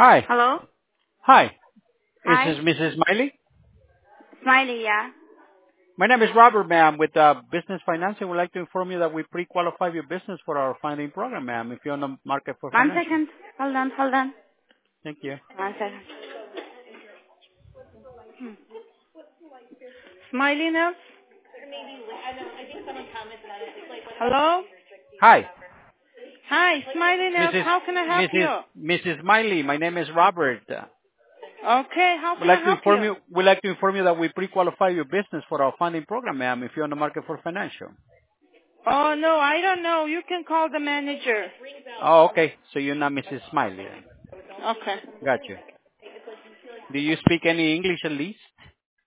Hi. Hello? Hi. Is Hi? this Mrs. Smiley? Smiley, yeah? My name is Robert, ma'am, with Business Financing. We'd like to inform you that we pre-qualify your business for our funding program, ma'am, if you're on the market for One financial. second. Hold on. Thank you. 1 second. Smiley Nels? Hello? Hi. Hi, Smiley Nels. Mrs. How can I help you? Mrs. Smiley, my name is Robert. Okay, how We'd can I like to help inform you? you, we'd like to inform you that we pre-qualify your business for our funding program, ma'am, if you're on the market for financial. Oh, no, I don't know. You can call the manager. Oh, okay. So you're not Mrs. Smiley then. Okay. Got you. Do you speak any English at least?